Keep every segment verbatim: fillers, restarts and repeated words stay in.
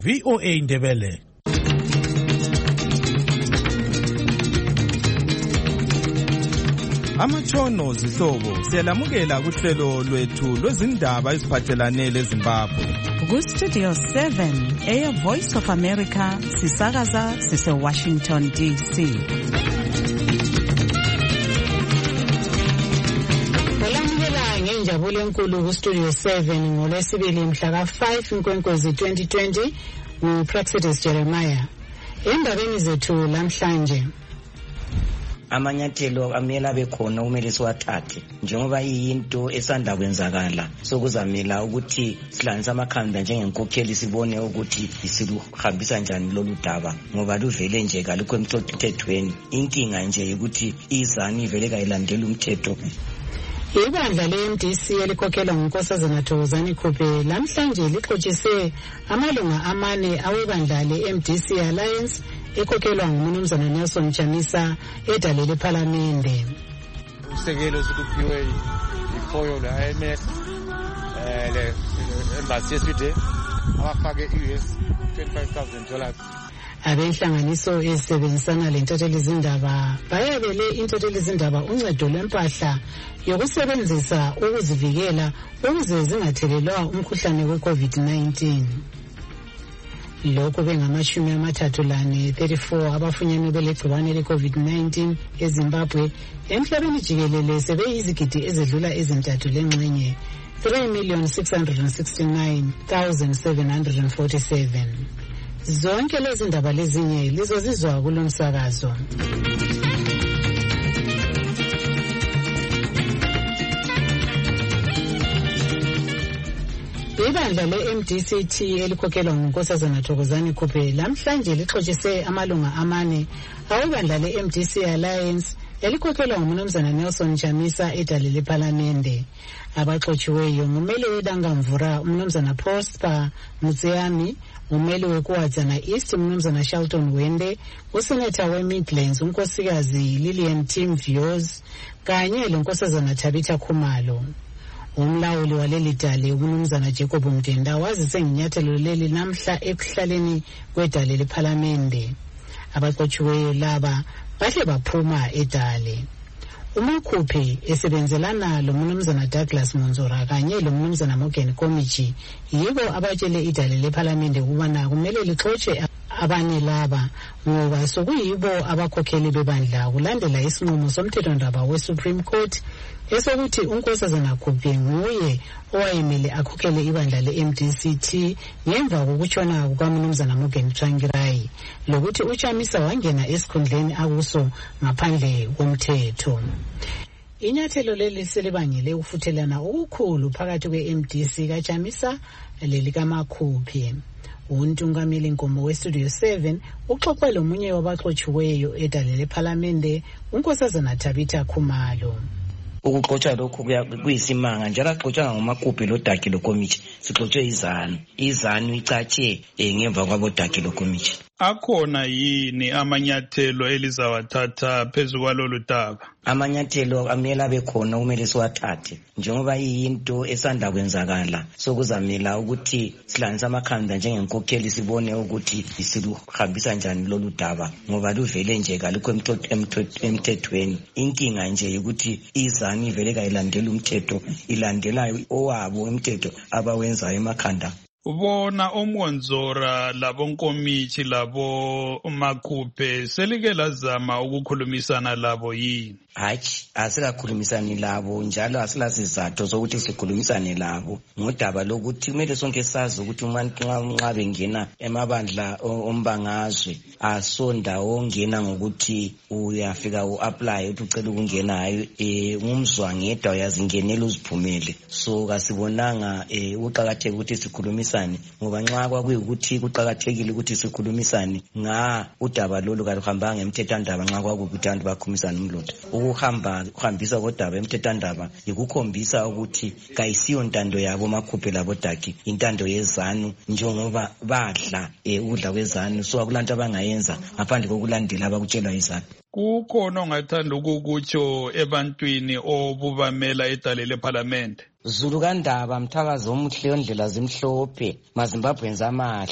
V O A Ndebele. Amatshono zihlobo siyalamukela kuhlelo lwethu lwezindaba eziphathelane leZimbabwe. Ku Studio seven, Air Voice of America, sisakaza sise Washington D C. Olamukela ngenjabulo enkulu ku Studio seven ngolwesibili mhla ka five Nkwenkwezi twenty twenty nguPraxidus Jeremiah. Endabeni zethu lamhlanje, amanyathelo amela bekhona kumele siwathathe njengoba iyinto esanda kwenzakala, sokuzamela ukuthi silanisa amakhanda njengenkokheli sibone ukuthi isiluhambisa njani lolu daba, ngoba luvele nje kalukho emthethweni. Inkinga nje ukuthi izani ivele kayilandela umthetho. Ibandla le-M D C elikhokhelwa nguNkosazana Thokozani Khuphe lamhlanje lixotshiswe amalunga amane awebandla le-M D C Alliance ekhokhelwa nguMnumzana Nelson Chamisa edale lePhalamende. Usekelo sikuphiwe ifoyo le-I M S eh le embassy yesterday abafake i-U S twenty-five thousand dollars. Abenhlanganiso ezisebenzisana lentathelizindaba bayabele intathelizindaba uncedo lwempahla yokusebenzisa ukuzivikela ukuze zingathelelwa umkhuhlane we-COVID nineteen. Lokho bengamashumi amathathu lane thirty-four abafunyenwe belegciwane le-COVID nineteen eZimbabwe, emhlabeni jikelele sebeyizigidi ezedlula ezintathu lengxenye three million six hundred sixty-nine thousand seven hundred forty-seven. Zonke lezi ndaba lezinye lizozizwa kulo msakazo. Ibandla le-M D C T elikhokhelwa nguNkosazana Thokozani Khuphe lamhlanje lixotshiswe amalunga amane awebandla le-M D C Alliance elikhokhelwa nguMnumzana Nelson Chamisa edale lePhalamende. Abaxotshiweyo ngumeli weDangamvura uMnumzana Prosper Mutseyami, umeli weKuwadzana East uMnumzana Shelton Wende, uSenator weMidlands uNkosikazi Lillian Tim Vioz kanye leNkosazana Tabitha Khumalo. Umlawuli waleli dale uMnumzana Jacob Mdenda wazise ngenyathelo leli namhla ekuhlaleni kwedale lePhalamende. Abaxotshiweyo laba bahle baphuma edale. UMakhuphe esebenzelana loMnumzana Douglas Monzora kanye loMnumzana Morgan Komichi yibo abatshele idale lePhalamende ukubana kumele lixotshe abanye laba ngoba sokuyibo abakhokheli bebandla kulandela isinqumo somthethondaba weSupreme Court esokuthi uNkosazana Khuphe nguye owayemele akhokhele ibandla le-M D C T ngemva kokutshona kukaMnumzana Morgan Tsvangirai, lokuthi uChamisa wangena esikhundleni akuso ngaphandle komthetho. Inyathelo leli selibangele ukufuthelana okukhulu phakathi kwe-M D C kaChamisa lelikaMakhuphe. Untungameli Nkomo we-Studio seven uxoxe lomunye wabaxotshiweyo edale lePhalamende uNkosazana Tabitha Khumalo. Ukuxotsha lokhu kuyisimanga njalo axotshanga ngoMakhuphe loDaki loKomichi, sixotshe izanu. Izanu icatshe ngemva kwaboDaki loKomichi. Akhona yini amanyathelo elizawathatha phezu kwalolu daba? Amanyathelo amela bekhona kumele siwathathe njengoba iyinto esanda kwenzakala, sokuzamela ukuthi silanisa amakhanda njengenkokheli sibone ukuthi isiluhambisa njani lolu daba, ngoba luvele nje kalukho emthethweni. Inkinga nje ukuthi izani ivele kayilandela umthetho, ilandela owabo umthetho abawenzayo emakhanda. Ubona oMonzora labo Nkomichi labo Makhuphe selike lazama ukukhulumisana labo yini? Hayi, asikakhulumisani labo njalo asilasizathu sokuthi sikhulumisane labo ngodaba lokuthi kumele sonke sazi ukuthi umuntu nxa bengena emabandla ombangazwe asonda ongena ngokuthi uyafika uapply ukuthi ucela ukungena, hayi eh ngumzwa ngedwa uyazingenela uziphumele. So kasibonanga eh uqhakatheke ukuthi sikhulumisane, ngoba nxa kwakuyukuthi kuqhakathekile ukuthi sikhulumisane nga udaba lolu kaluhambanga ngemthethwandaba nxa kwakukuthi abantu bakhulumisana umlotha. Ukuhamba ukuhambisa kodaba emthethwandaba ikukhombisa ukuthi kayisiyo ntando yabo Makhuphe labo Daki, intando yezanu njengoba badla eh ukudla kwezanu, so akulanto abangayenza ngaphandle kokulandela abakutshelwa izanu. Kukhona ongathanda ukukutsho ebantwini obubamela edale lePhalamende? Zulu kaNdaba mthakazi omuhle ondlela zimhlophe, maZimbabwenza amahle.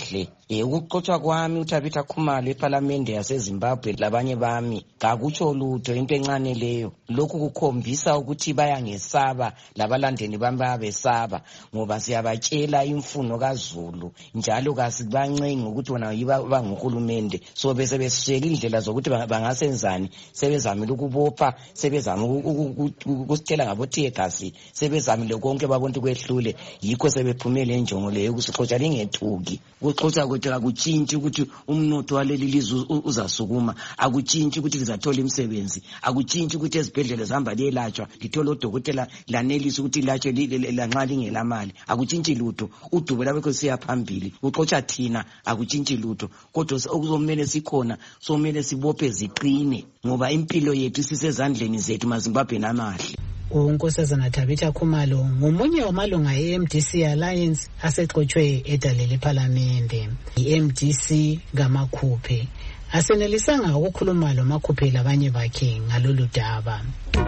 Eh ukuxoxa kwami uThabitha Khumalo eParliament yaseZimbabwe labanye bami kakutsho lutho into encane leyo. Lokhu kukhombisa ukuthi bayangesaba labalandeni bami bayabesaba ngoba siyabatshela imfuno kaZulu njalo kasibancenga ukuthi wona yiba banguhulumende so bese besishela indlela zokuthi bangasenzani sebezamile ukubopha sebezamile ukusitshela ngabo thegasi sebezamile konke babonke kwehlule yikho sebephumele enjongo leyo ukusixoxa lingethuki ukuxoxa ukuthi akutshintshi ukuthi umnotho waleli lizwe uzasukuma akutshintshi ukuthi lizathola imisebenzi akutshintshi ukuthi ezibhedlela zihamba liyelatshwa lithola udokotela lanelisa ukuthi ilatshe lanxa lingelamali akutshintshi lutho udubo labekho siya phambili uxoxa thina akutshintshi lutho kodwa okuzomele sikhona somele sibophe ziqine ngoba impilo yethu sisezandleni zethu maZimbabwe namahle. uNkosazana Tabitha Khumalo ngomunye wamalunga e-M D C Alliance asexotshwe edalele eParliament. I-M D C ngamakhuphe asenelisanga ukukhuluma lo makhuphe labanye bakhe ngalolu daba.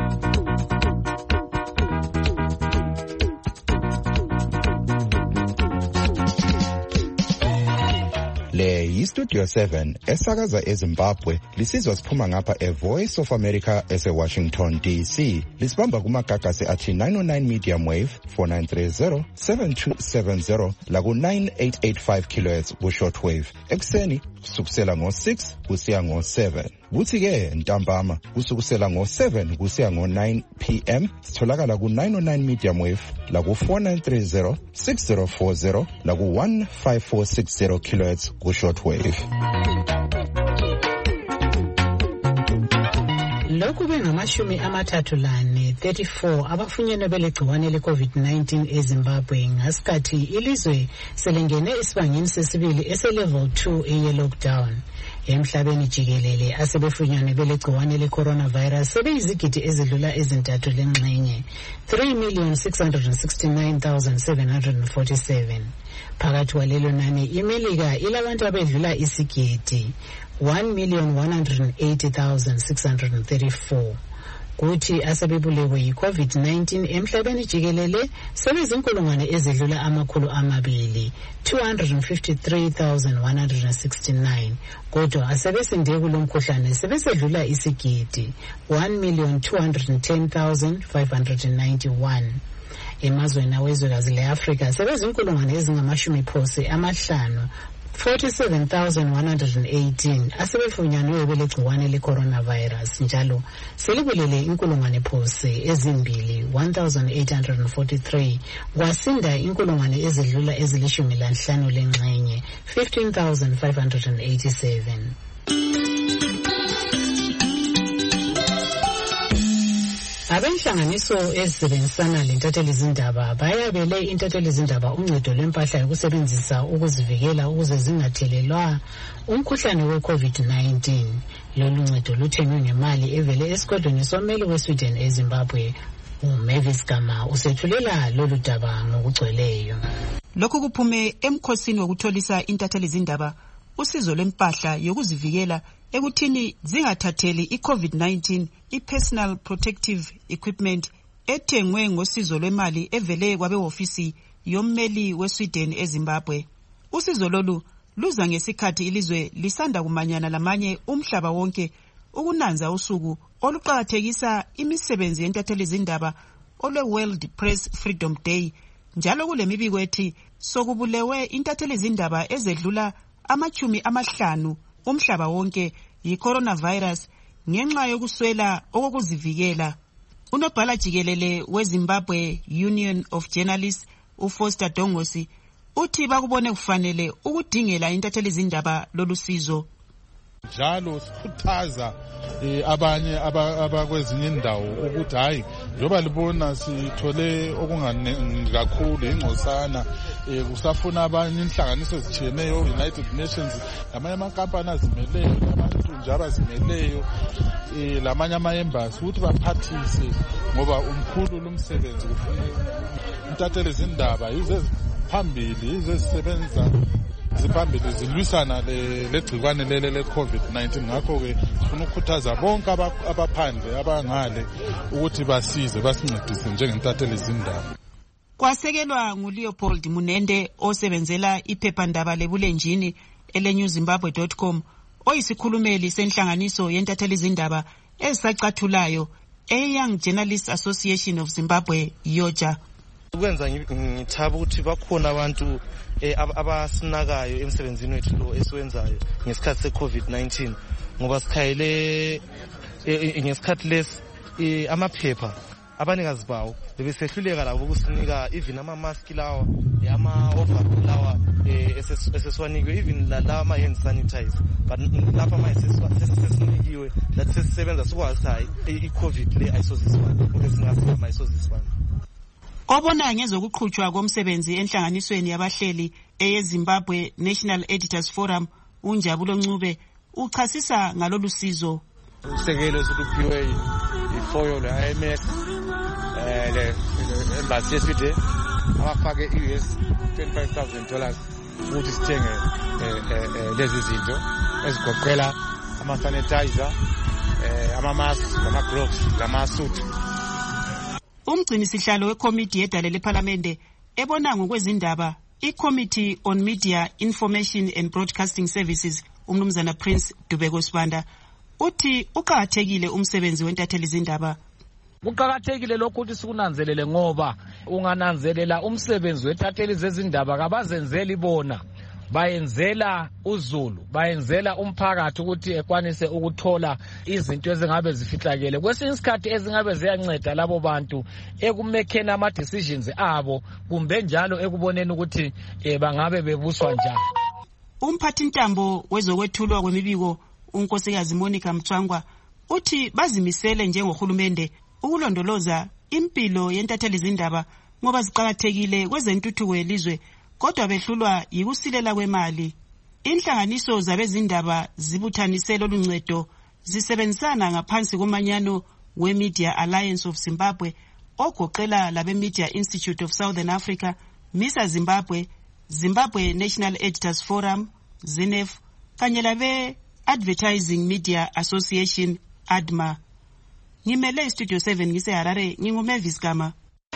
Le yiStudio seven esakaza eZimbabwe lisizwa siphuma ngapha eVoice of America ese-Washington D C. Lisibamba kumagagasi athi nine oh nine medium wave four nine three zero seven two seven zero laku nine eight eight five kilohertz ku-shortwave. Ekuseni kusukusela ngo-six kusiya ngo-seven. Kuthi-ke ntambama kusukusela ngo-seven kusiya ngo-nine p m sitholakala ku-nine oh nine medium wave laku four nine three zero six zero four zero laku one five four six zero kilohertz ku-shortwave. Lokhu bengamashumi amathathu lane thirty-four abafunyenwe belegciwane le-COVID nineteen eZimbabwe ngasikhathi ilizwe selengene esibangeni sesibili ese-level two eye-lockdown. Emhlabeni jikelele asebefunyenwe belegciwane le-coronavirus sebeyizigidi ezidlula ezintathu lengxenye three million six hundred sixty-nine thousand seven hundred forty-seven. Phakathi kwalelo nani iMelika ilabantu abedlula isigidi one million one hundred eighty thousand six hundred thirty-four. Kuthi asebebulewe yi-COVID nineteen emhlabeni jikelele sebezinkulungwane ezidlula amakhulu amabili two hundred fifty-three thousand one hundred sixty-nine. Kodwa asebesinde kulomkhuhlane sebesedlula isigidi one million two hundred ten thousand five hundred ninety-one. Emazweni awezwekazi le-Afrika sebezinkulungwane ezingamashumi phose amahlanu forty-seven thousand one hundred eighteen asebefunyanwe belegciwane le-coronavirus njalo selibulele inkulungwane phose ezimbili one thousand eight hundred forty-three kwasinda inkulungwane ezidlula ezilishumi lanhlanu lengxenye fifteen thousand five hundred eighty-seven. Abenhlanganiso ezisebenzisana lentatheli zindaba bayabele intatheli zindaba uncedo lwempahla yokusebenzisa ukuzivikela ukuze zingathelelwa umkhuhlane we-COVID nineteen. Lolu ncedo luthengwe ngemali evele esigodlweni someli weSweden eZimbabwe. uMavis Gama usethulela lolu daba ngokugcweleyo. Lokhu kuphume emkhosini wokutholisa intatheli zindaba usizo lwempahla yokuzivikela ekuthini zingathatheli i-COVID nineteen i-personal protective equipment ethengwe ngosizo lwemali evele kwabehofisi yommeli weSweden eZimbabwe. Usizo lolu luza ngesikhathi ilizwe lisanda kumanyana lamanye umhlaba wonke ukunanza usuku oluqakathekisa imisebenzi yentatheli zindaba olwe-World Press Freedom Day njalo kulemibiko ethi sokubulewe intatheli zindaba ezedlula amachumi amahlanu umhlaba wonke yi-coronavirus ngenxa yokuswela okokuzivikela. Unobhala jikelele weZimbabwe Union of Journalists uFoster Dongosi uthi bakubone kufanele ukudingela intatheli zindaba lolusizo. Njalo sikhuthaza abanye abakwezinye indawo ukuthi hayi njoba libona sithole okunganingi kakhulu ingcosana kusafuna abanye inhlanganiso ezitshiyeneyo United Nations lamanye amakampani azimeleyo abantu njalo azimeleyo lamanye ama-embassy ukuthi baphathise ngoba umkhulu lumsebenzi kufuna intatheli zindaba yizo phambili yizo ezisebenza ziphambili zilwisana legcikwane lele le-COVID nineteen. Ngakho-ke sifuna ukukhuthaza bonke abaphandle abangale ukuthi basize basincedise njengentatheli zindaba. Kwasekelwa nguLeopold Munende osebenzela iphephandaba lebulenjini ele-new zimbabwe dot com oyisikhulumeli senhlanganiso yentatheli izindaba ezisacathulayo e-Young Journalists Association of Zimbabwe, yoja. Ukwenza ngithaba ukuthi bakhona abantu abasinakayo emsebenzini wethu lo esiwenzayo ngesikhathi se-COVID nineteen ngoba sikhayele ngesikhathi lesi amaphepha abanikazi bawo bebesehluleka labo ukusinika even ama-mask lawa ama-overall lawa esesiwanikwe even lawa ama-hand sanitizer but lapha manje sesinikiwe lathi sesisebenza sikwazi hayi i-COVID le ayisoziswana ube singasizama ayisoziswana. Obona ngezokuqhutshwa komsebenzi enhlanganisweni yabahleli eyeZimbabwe National Editors Forum uNjabulo Ncube uchasisa ngalolu sizo. Usekelo siluphiwe ifoyo le-I M S eh le embassy yeSweden abafake i-U S twenty-five thousand dollars ukuthi sithenge lezi zinto ezigoqela ama-sanitizer, ama-mask, ama-gloves, lama-suit. Umgcini sihlalo wekomiti yedale leParlamente ebona ngokwezindaba iCommittee on Media, Information and Broadcasting Services umnumzana Prince Dubeko Sibanda uthi uqhakathekile umsebenzi wentatheli izindaba. Kuqhakathekile lokho ukuthi sikunanzelele ngoba ungananzelela umsebenzi wentatheli zezindaba kabazenzeli bona bayenzela uZulu, bayenzela umphakathi ukuthi ekwanise ukuthola izinto ezingabe zifihlakele kwesinye isikhathi ezingabe ziyanceda labo bantu ekumekeni ama decisions abo kumbe njalo ekuboneni ukuthi bangabe bebuswa njani. Umphathi ntambo wezokwethulwa kwemibiko uNkosikazi Monica Mthwangwa uthi bazimisele njengohulumende ukulondoloza impilo yentatheli izindaba ngoba ziqhakathekile kwezentuthuko yelizwe kodwa behlulwa yikusilela kwemali. Inhlanganiso zabezindaba zibuthanisela oluncedo zisebenzisana ngaphansi komanyano we-Media Alliance of Zimbabwe ogoqela labe Media Institute of Southern Africa, MISA Zimbabwe, Zimbabwe National Editors Forum, Z N E F, kanye labe Advertising Media Association, A D M A. Ngimele Studio seven ngise Harare, nginguMavis Gama.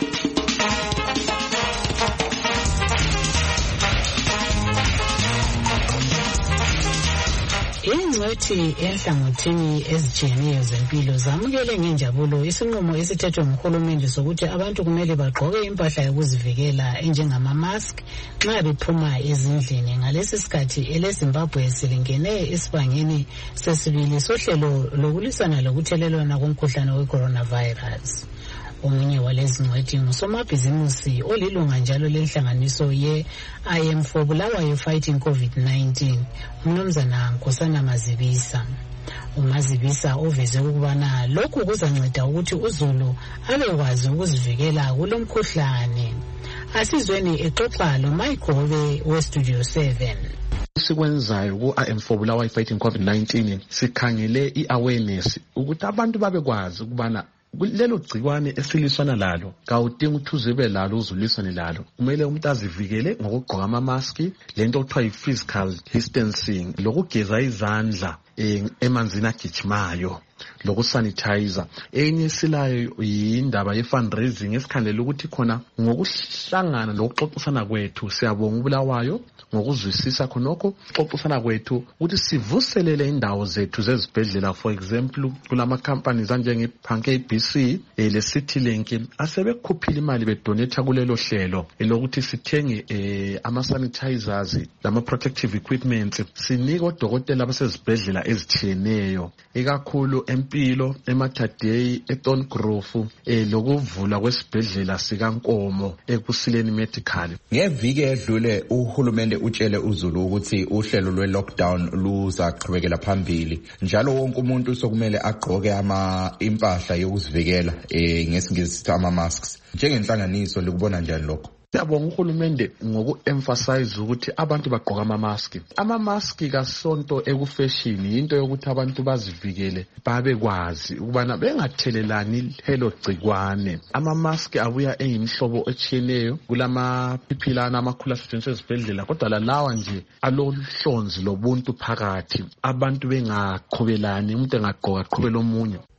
Ingcwethi enhlangothini ezitshiyeneyo zempilo zamukele ngenjabulo isinqumo esithethwe nguhulumende sokuthi abantu kumele bagqoke impahla yokuzivikela enjengama-mask nxa bephuma ezindlini. Ngalesi sikhathi eleZimbabwe silingene esibangeni sesibili sohlelo lokulwisana lokuthelelwana komkhuhlane we-coronavirus. Omunye walezi ngcwethi ngusomabhizimusi olilunga njalo lenhlanganiso ye-I M for Bulawayo Fighting COVID nineteen, umnumzana Nkosana Mazibisa. uMazibisa oveze ukubana lokhu kuzanceda ukuthi uZulu abekwazi ukuzivikela kulomkhuhlane. Asizweni exoxa lo Mayigobe weStudio seven. Sikwenzayo ku-I M for Bulawayo Fighting COVID nineteen sikhangele i-awareness ukuthi abantu babekwazi ukubana lelo gcikwane esiliswana lalo kawudinga ukuthi uzebe lalo uzuliswane lalo. Kumele umuntu azivikele ngokugqoka ama-maski, lento okuthiwa yi-physical distancing, lokugeza izandla emanzini agijimayo, lokusanitizer. Enye silayo yindaba ye-fundraising esikhandela ukuthi khona ngokuhlangana lokuxoxisana kwethu siyabonga uBulawayo ngokuzwisisa khonokho xoxisana kwethu ukuthi sivuselele indawo zethu zezibhedlela. For example, kulama companies anjenge Panke B C le CityLink asebekhuphile imali bedonate kulelo hlelo elokuthi sithenge ama sanitizers lama protective equipment sinika odokotela abasezibhedlela ezitshiyeneyo ikakhulu empilo eMatadei eTon Grove lokuvula kwesibhedlela sikaNkomo eKusileni Medical. Ngeviki edlule uhulumende utshele uZulu ukuthi uhlelo lwe-lockdown luzaqhubekela phambili njalo wonke umuntu sokumele agqoke ama impahla yokuzivikela eh ngesingisi ama-masks. Njengenhlanganiso likubona njani lokho? Siyabonga uhulumende ngoku-emphasize ukuthi abantu bagqoka ama-mask. Ama-mask kasonto ekufashion into yokuthi abantu bazivikele babekwazi ukubana bengathelelani lelo gcikwane. Ama-mask abuya eyimhlobo etshiyeneyo kulama phiphilana amakhulu asetshenziswa ezibhedlela kodwa lalawa nje alohlonzi lobuntu phakathi abantu bengaqhubelani umuntu engagqoka aqhubele omunye.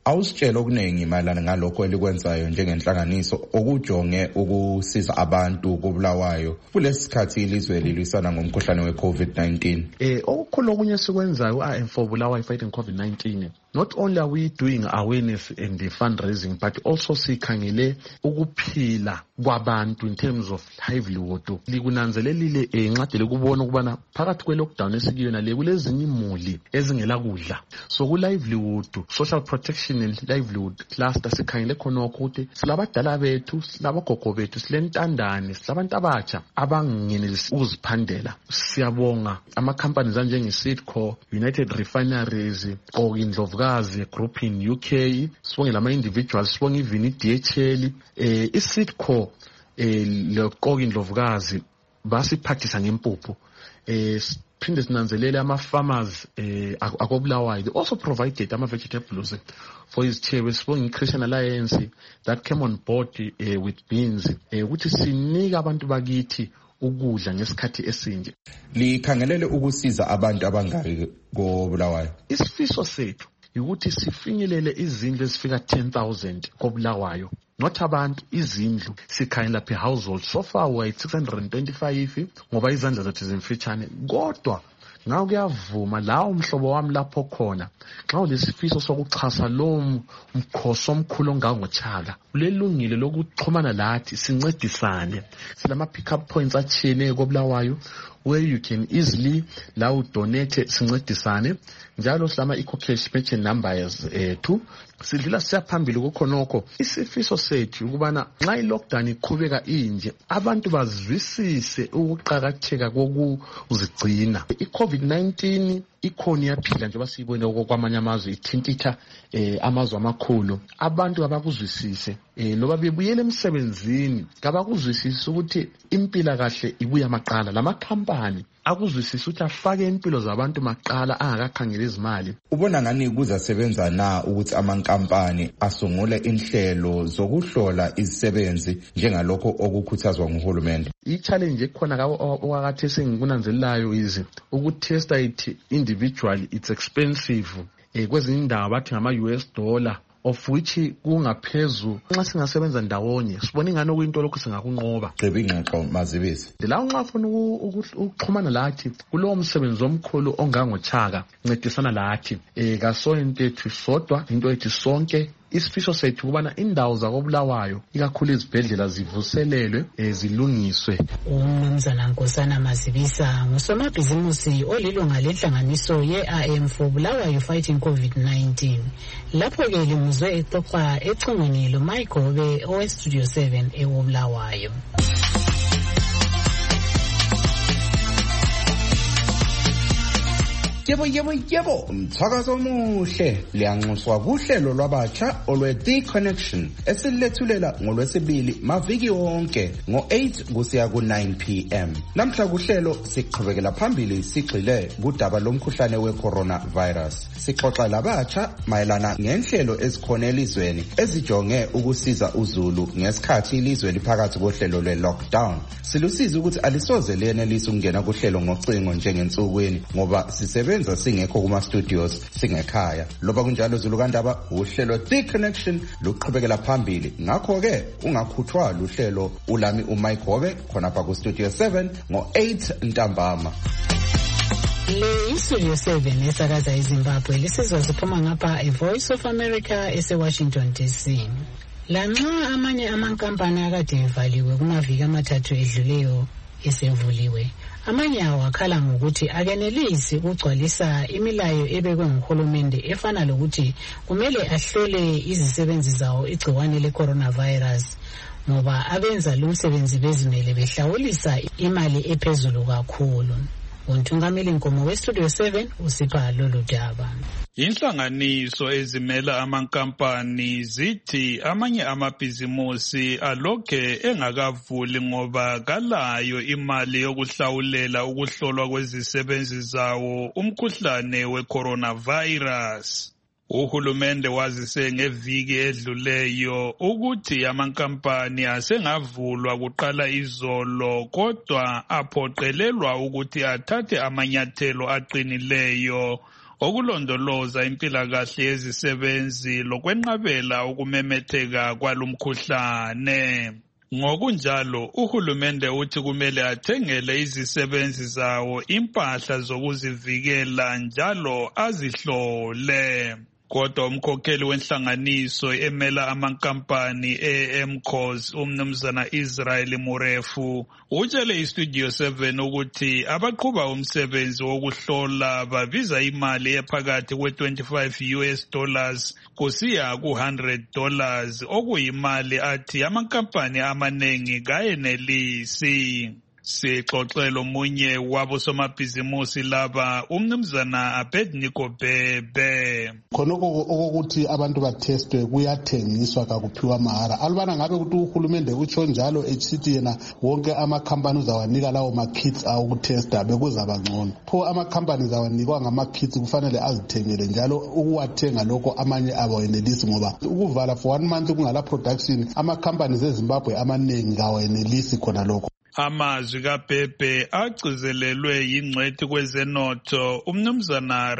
awusitshela okuningi mayelana ngalokho elikwenzayo njengenhlanganiso okujonge ukusiza abantu kubulawayo kulesi sikhathi ilizwe lilwisana ngomkhuhlane we-COVID nineteen. Eh okukhulu okunye sikwenzayo I am for Bulawayo fighting COVID nineteen. Not only are we doing awareness and the fundraising, but also sikhangele ukuphila kwabantu in terms of livelihood. Likunanzelelile enqadele kubona ukubana phakathi kwe lockdown esikuyona le kulezinye imuli ezingela kudla. So ku livelihood, social protection and livelihood cluster sikhangele khona ukuthi silabadala bethu, silabogogo bethu, silentandane, silabantu abatsha abangenelisi ukuziphandela. Siyabonga ama companies anjenge Sidco, United Refineries, Indlovukazi group in U K, sibonge lama individuals, sibonge even i-D H L, eh iSidco eh lo Indlovukazi basiphathisa ngempuphu. Eh phinde sinanzelele ama farmers eh akobulawayo. They also provided ama vegetables for his chair. Sibonge Christian Alliance that came on board eh, with beans eh ukuthi sinika abantu bakithi ukudla ngesikhathi esinje. Likhangelele ukusiza abantu abangaki kobulawayo. Isifiso sethu ukuthi sifinyelele izindlu ezifika ten thousand kobulawayo. Not abantu izindlu sikhangela per household. So far we six hundred twenty-five ngoba izandla zethu zimfitshane. Kodwa ngawo kuyavuma la umhlobo wami lapho khona xa ulesifiso sokuxhasa lo umkhosi omkhulu ongangochaka ulelungile lokuxhumana lathi sincedisane. Silama pick up points athene kobulawayo where you can easily la udonate sincedisane. Njalo silama eco-cash pension numbers eh two sidlula siyaphambili kokhonoko. Isifiso sethu ukubana nxa i-lockdown iqhubeka inje abantu bazwisise ukuqhakatheka kokuzigcina. I-COVID nineteen ikhona yaphila nje basiyibone okwamanye amazwe ithintitha eh amazwe amakhulu. Abantu abakuzwisise eh loba bebuyele emsebenzini kabakuzwisise ukuthi impila kahle ibuya amaqala. Lama company akuzwisise ukuthi afake impilo zabantu maqala angakakhangela izimali. Ubona ngani kuzasebenza na ukuthi amankampani asungule inhlelo zokuhlola izisebenzi njengalokho okukhuthazwa nguhulumende? I-challenge ekhona kakwakathe sengikunanzelelayo izi ukutesta it individually it's expensive. Eh kwezinye indawo bathi ngama U S dollar of which kungaphezulu. Nxa singasebenza ndawonye sibona ingane okuyinto lokho singakunqoba. Gqiba ingxoxo Mazibisi. La unxa ufuna ukuxhumana lathi kulowo msebenzi omkhulu ongangochaka ncedisana lathi. Eh kasoyento ethu sodwa into ethi sonke. Isifiso sethu kubana indawo zakobulawayo ikakhulu izibhedlela zivuselelwe ezilungiswe. Umnumzana Nkosana Mazibisa ngusomabhizimusi olilunga lenhlanganiso ye-I am for Bulawayo fighting COVID nineteen. Lapho ke limuzwe exoxa ecingweni lo Mayigobe owe Studio seven eWobulawayo. Yebo yebo yebo umthakazo omuhle liyanxuswa kuhlelo lwabatsha olwe The Connection esilethulela ngolwesibili maviki wonke ngo eight kusiya ku nine p m. Namhla kuhlelo siqhubekela phambili sigxile kudaba lomkhuhlane we-coronavirus. Sixoxa labatsha mayelana ngenhlelo ezikhona elizweni ezijonge ukusiza uZulu ngesikhathi ilizwe liphakathi kohlelo lwe-lockdown. Silusiza ukuthi alisoze lenelise ukungena kuhlelo ngocingo njengensukwini ngoba sisebenza singekho kuma studios singekhaya. Loba kunjalo Zulu Kandaba uhlelo The Connection luqhubekela phambili. Ngakho ke ungakhuthwa luhlelo ulami uMayigobe khona pha ku Studio seven ngo eight ntambama. Le Studio seven esakaza eZimbabwe lisizwa siphuma ngapha e Voice of America ese Washington D C. Lanxa amanye amankampani akade evaliwe kumaviki amathathu edluleyo esevuliwe, amanye awakhala ngokuthi akenelisi ukugcwalisa imilayo ebekwe nguhulumende efana lokuthi kumele ahlole izisebenzi zawo igciwane le-coronavirus ngoba abenza lo msebenzi bezimele behlawulisa imali ephezulu kakhulu. Untungameli Nkomo we Studio seven usipha lolu daba. Inhlanganiso ezimela amankampani zithi amanye amabhizimusi alokhe engakavuli ngoba kalayo imali yokuhlawulela ukuhlolwa kwezisebenzi zawo umkhuhlane we-coronavirus. Uhulumende wazise ngeviki edluleyo ukuthi amankampani asengavulwa kuqala izolo kodwa aphoqelelwa ukuthi athathe amanyathelo aqinileyo okulondoloza impilakahle yezisebenzi lokwenqabela ukumemetheka kwalumkhuhlane. Ngokunjalo uhulumende uthi kumele athengele izisebenzi zawo impahla zokuzivikela njalo azihlole. Kodwa umkhokheli wenhlanganiso emela amankampani e-M C O S umnumzana Israel Murefu utshele iStudio seven ukuthi abaqhuba umsebenzi wokuhlola babiza imali ephakathi kwe-twenty-five U S dollars kusiya ku-one hundred dollars okuyimali athi amankampani amanengi kayenelisi. Sixoxelo munye wabo somabhizimusi laba umnumzana Abednego Bebe. Khonoko okokuthi abantu bathestwe kuyathengiswa kakuphiwa mahara. Alubana ngabe ukuthi uhulumende utsho njalo echithi yena wonke amakhampani uzawanika lawo ma-kits awokutesta bekuzaba ngcono. Pho amakhampani zawanikwa ngama-kits kufanele azithengele njalo ukuwathenga lokho amanye abawenelisi ngoba ukuvala for one month kungala production amakhampani zeZimbabwe amaningi kawayenelisi khona lokho. Amazwi kaBhebhe agcizelelwe yingcwethi kwezenotho umnumzana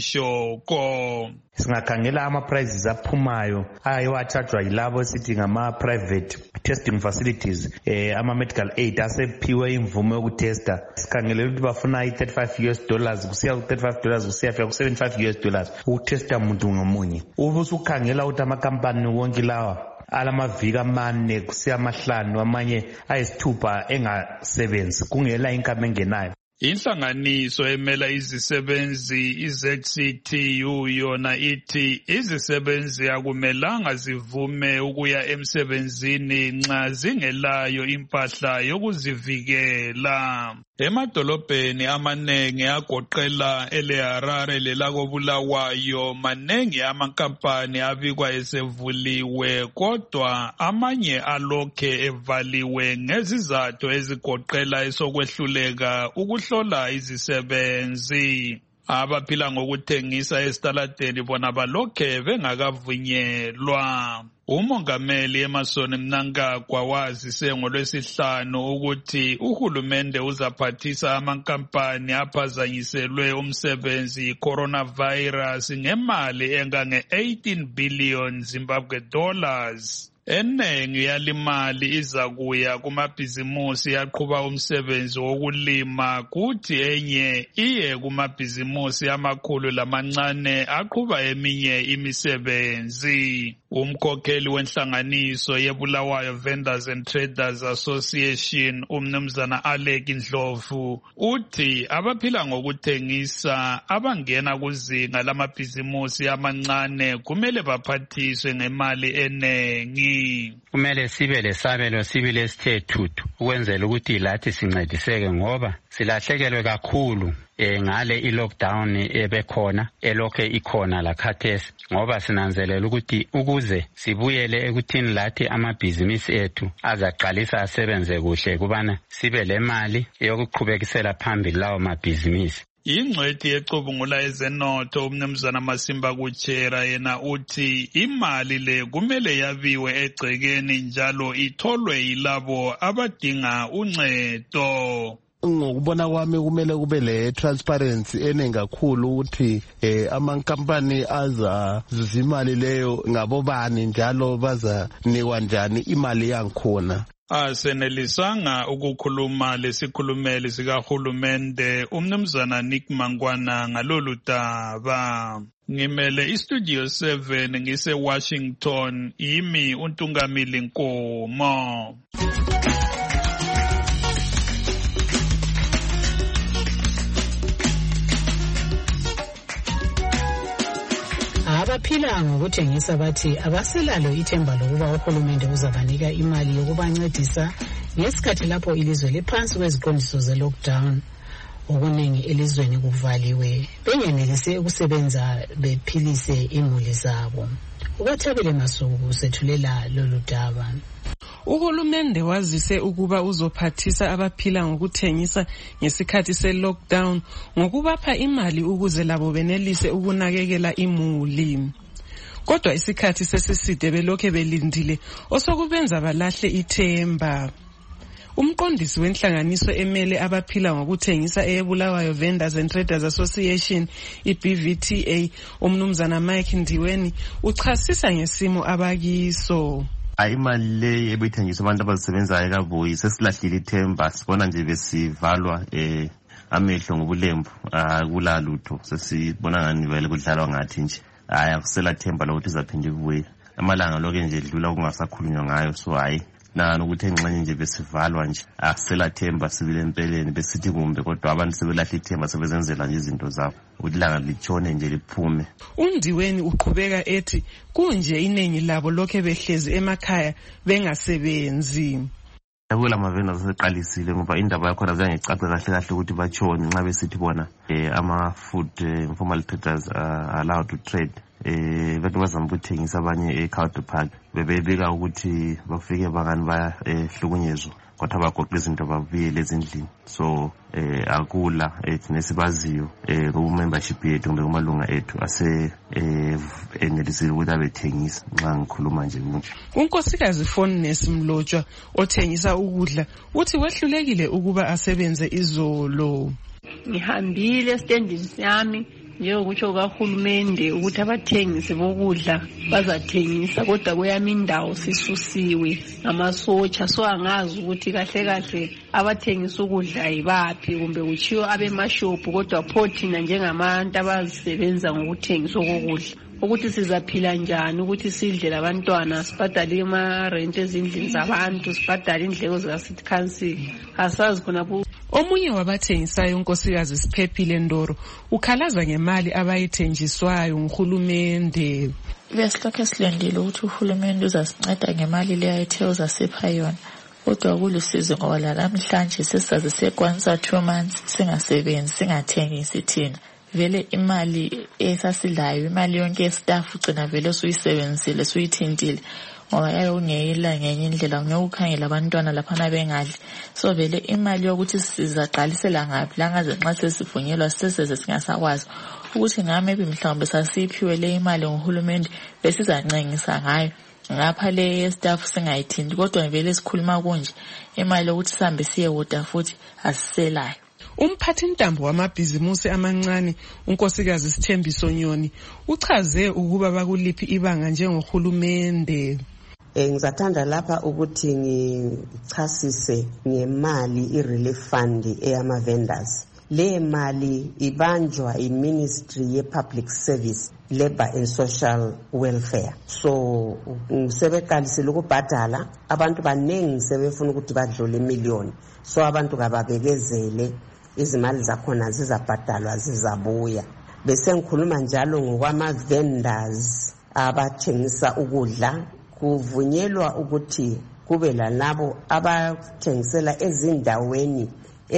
Regishoko. Singakhangela ama-prices aphumayo ayewathathwa yilabo sithi ngama-private testing facilities, eh, ama-medical aid asephiwe imvume yokutesta. Sikhangele ukuthi bafuna i-thirty-five U S dollars kusiya ku-thirty-five dollars kusiyafika ku-seventy-five U S dollars ukutesta muntu ngamunye. Ube usukhangela ukuthi amakampani wonke lawa alamaviki amane kusiya amahlanu amanye ayisithupha engasebenzi kungela income engenayo. Inhlanganiso emela izisebenzi i-Z C T U yona ithi izisebenzi akumelanga zivume ukuya emsebenzini nxa zingelayo impahla yokuzivikela. Emadolobheni amanengi agoqela eleHarare lelakobulawayo manengi amankampani abikwa esevuliwe kodwa amanye alokhe evaliwe ngezizathu ezigoqela esokwehluleka ukuhlola izisebenzi. Abaphila ngokuthengisa esitaladeni bona balokhe bengakavunyelwa. Umongameli Emerson Mnangagwa wazise ngolwesihlanu ukuthi uhulumende uzaphathisa amankampani aphazanyiselwe umsebenzi coronavirus ngemali engange eighteen billion Zimbabwe dollars. Enengi yalimali izakuya kumabhizimusi aqhuba umsebenzi wokulima kuthi enye iye kumabhizimusi amakhulu lamancane aqhuba eminye imisebenzi. Umkhokheli wenhlanganiso yeBulawayo Vendors and Traders Association umnumzana Alec Ndlovu uthi abaphila ngokuthengisa abangena kuzinga lamabhizimusi amancane kumele baphathiswe ngemali enengi. Kumele sibe lesabelo sibile sithe thuthu ukwenzela ukuthi lathi sincediseke ngoba silahlekelwe kakhulu e ngale i-lockdown ebekhona elokhe ikhona la khathesi ngoba sinanzelela ukuthi ukuze sibuyele ekuthini lathi amabhizinisi ethu azaqalisa asebenze kuhle kubana sibe le mali yokuqhubekisela phambili lawo mabhizinisi. Ingcwethi yecubungula ezenotho umnumzana Masimba Kuchera yena uthi imali le kumele yabiwe egcekeni njalo itholwe yilabo abadinga uncedo. Ngokubona kwami kumele kube le transparency eningi kakhulu ukuthi eh amankampani aza zizimali leyo ngabobani njalo bazanikwa njani imali yankhona. Asenelisanga ukukhuluma lesikhulumeli sikahulumende umnumzana Nick Mangwana ngalolu daba. Ngimele iStudio seven ngise Washington yimi uNtungamili Nkomo. Abaphila ngokuthengisa bathi abaselalo ithemba lokuba uhulumende uzabanika imali yokubancedisa ngesikhathi lapho ilizwe liphansi kweziqondiso ze-lockdown. Okuningi elizweni kuvaliwe bengenelise ukusebenza bephilise imuli zabo. Ubathabile Masuku sethulela lolu daba. Uhulumende wazise ukuba uzophathisa abaphila ngokuthengisa ngesikhathi se-lockdown ngokubapha imali ukuze labo benelise ukunakekela imuli. Kodwa isikhathi sesiside belokhe belindile osokubenza balahle ithemba. Umqondisi wenhlanganiso emele abaphila ngokuthengisa eBulawayo Vendors and Traders Association i-B V T A umnumzana Mike Ndiweni uchasisa ngesimo abakiso. Imali le ebithengiswa abantu abasebenzayo ekabuyi sesilahlile ithemba sibona nje besivalwa eh amehlo ngobulembu akula lutho sesibona ngani vele kudlalwa ngathi nje hayi akusela themba lokuthi izaphinde ibuye amalanga lokho nje edlula kungasakhulunywa ngayo so hayi nani ukuthi engxenye nje besivalwa nje akusela themba sibile empeleni besithi kumbe kodwa abantu sebelahla ithemba sebezenzela nje izinto zabo udlanga litshone nje liphume. Undiweni uqhubeka ethi kunje iningi labo lokho behlezi emakhaya bengasebenzi. Akula mavenda aseqalisile ngoba indaba yakhona zangecace kahle kahle ukuthi bachone nxa besithi bona eh ama food uh, informal traders are uh, allowed to trade eh bathi bazama ukuthengisa abanye eCountry Park bebebika ukuthi bafike bakani bayahlukunyezwa kodwa bagoqa izinto babuyele ezindlini so eh akula ethi nesibaziyo eh ku membership yethu kumbe kumalunga ethu ase eh enelisile ukuthi abethengisa nxa ngikhuluma nje muthi. Unkosikazi Fondness Mlotshwa othengisa ukudla uthi wehlulekile ukuba asebenze izolo. Ngihambile standing sami njengokutsho kahulumende ukuthi abathengisi bokudla bazathengisa kodwa kweyami indawo sisusiwe ngamasotsha so angazi ukuthi kahle kahle abathengisa ukudla yibaphi kumbe kuchiyo abemashop kodwa pho thina njengabantu abazisebenza ngokuthengisa ukudla ukuthi sizaphila njani ukuthi sidle labantwana sibhadale ima rent ezindlini zabantu sibhadale indleko zika city council asazi khona. Omunye wabathengisayo unkosikazi Siphephile Ndoro ukhalaza ngemali abayithenjiswayo nguhulumende. Besilokho silendile ukuthi uhulumende uzasinceda ngemali le ayithe uzasipha yona kodwa kulusizo ngoba namhlanje sesaze sekwanisa two months singasebenzi singathengisi thina vele imali esasilayo imali yonke yestaff ugcina vele suyisebenzisile suyithintile ngoba yayongeyela ngenye indlela ngiyukhangela abantwana lapha bengadli so vele imali yokuthi sizaqalisela ngaphi langaze nxa sesivunyelwa siseze singasakwazi ukuthi ngame mhlawumbe sasiphiwe le imali nguhulumende besizancencisa ngayo ngapha le staff singayithinti kodwa vele sikhuluma konje imali yokuthi sihambe siyewoda futhi asiselayo. Umphathintambo wamabhizimusi amancane unkosikazi Sithembiso Nyoni uchaze ukuba bakuliphi ibanga njengohulumende. Eh ngizathanda lapha ukuthi ngichasise ngemali i-relief fund eyama vendors. Le mali ibanjwa iMinistry ye-Public Service, Labour and Social Welfare. So ngisebeqalisile ukubhadala abantu banengi sebefuna ukuthi badlule imillion. So abantu kababekezele izimali zakhona zizabhadalwa zizabuya. Bese ngikhuluma njalo ngokwama vendors abathengisa ukudla kuvunyelwa ukuthi kube lalabo abathengisela ezindaweni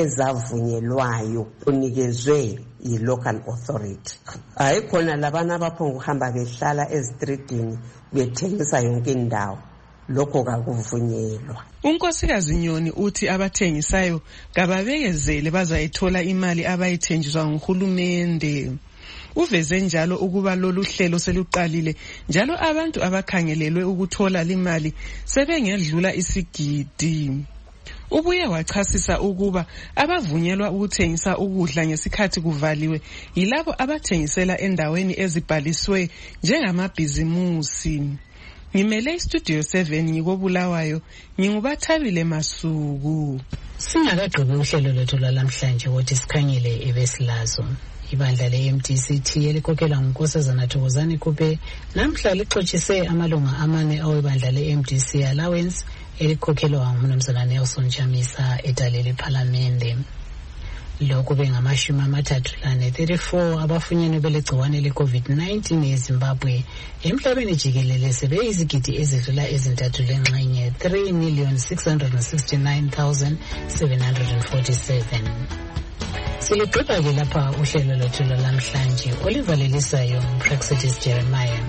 ezavunyelwayo unikezwe yi-local authority. Ayikhona labana abaphonga ukuhamba behlala ezitreetini bethengisa yonke indawo lokho kakuvunyelwa. Unkosikazi Nyoni uthi abathengisayo kababekezele bazayithola imali abayithenjiswa nguhulumende. Uveze njalo ukuba lolu hlelo seluqalile njalo abantu abakhangelelwe ukuthola imali sebengedlula isigidi. Ubuye wachasisa ukuba abavunyelwa ukuthengisa ukudla ngesikhathi kuvaliwe yilabo abathengisela endaweni ezibhaliswe njengamabhizimusi. Ngimele istudio seven ngikobulawayo ngingubathabile Masuku. Singakagqibi uhlelo lwethu lwalamhlanje ukuthi sikhangele ebesilazo. Ibandla le-M D C T elikhokelwa ngunkosazana Thokozani Kupe namhla lixoxise amalunga amane awebandla le-M D C Allowance elikhokhelwa ngumnumzana Nelson Chamisa edale lephalamende. Lokhu bengamashumi amathathu lane thirty-four abafunyenwe belegciwane le-COVID nineteen eZimbabwe emhlabeni jikelele sebeyizigidi ezidlula ezintathu lengxenye three million six hundred sixty-nine thousand seven hundred forty-seven. Siliqeda ke lapha uhlelo lwethu lwalamhlanje olivalelisayo Praxedis Jeremiah.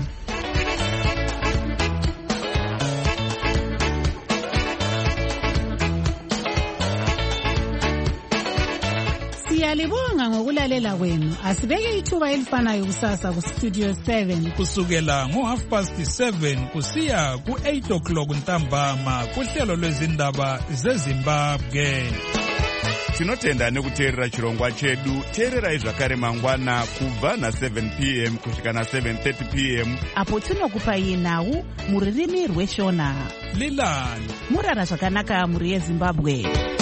Siyalibonga ngokulalela ukulalela kwenu. Asibeke ithuba elifanayo kusasa kustudio seven kusukela ngo-half past seven kusiya ku-eight o'clock ntambama kuhlelo lwezindaba zezimbabwe. Tinotenda nekuteerera chirongwa chedu. Teererai zvakare mangwana kubva na-seven p m kusvika na-seven thirty p m apo tinokupai nhau muririmi rweshona. Lilani murara zvakanaka muri yeZimbabwe.